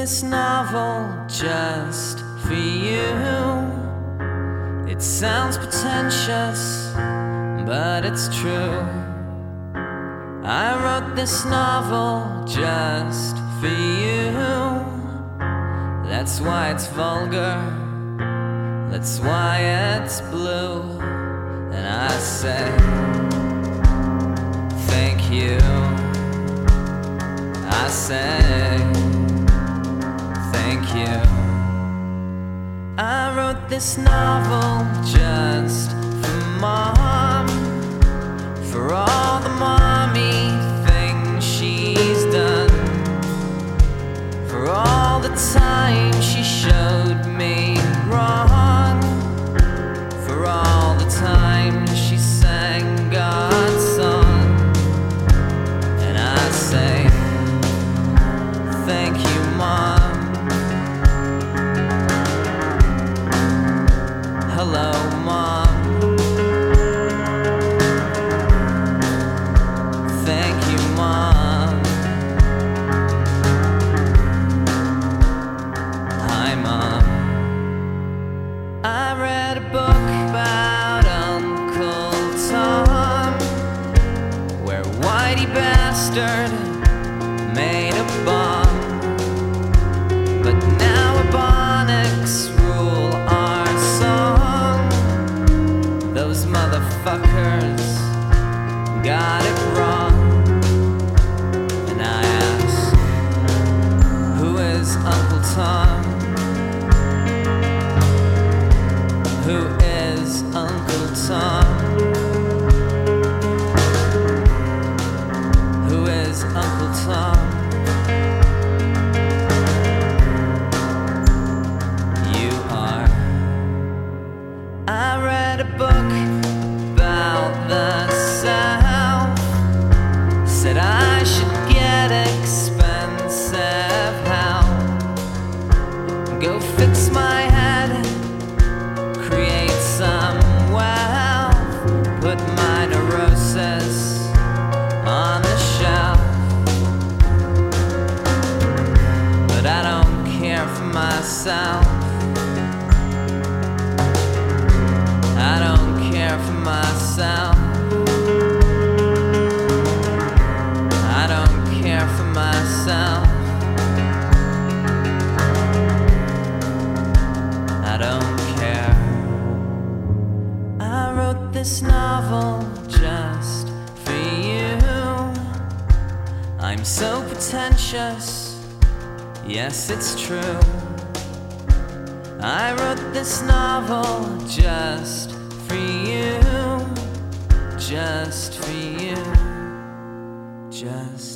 this novel just for you. It sounds pretentious, but it's true. I wrote this novel just for you. That's why it's vulgar, that's why it's blue. And I say thank you. I say thank you. I wrote this novel just for Mom, for all the mommy things she's done, for all the time she showed me wrong, for all the time she sang God's song. And I say thank you, Mom. Hello, Mom. Thank you, Mom. Hi, Mom. I read a book about Uncle Tom, where Whitey Bastard made a bomb. But now Ebonics rule our song. Those motherfuckers got it wrong. And I ask, who is Uncle Tom? Who is Uncle Tom? Who is Uncle Tom? You are. I read a book about the South, said I should get expensive help, go fix my head, create some wealth, put my neurosis on the shelf. But I don't care for myself. I don't care for myself. I don't care for myself. I don't care. I wrote this novel just for you. I'm so pretentious, yes, it's true. I wrote this novel just for you, just for you, just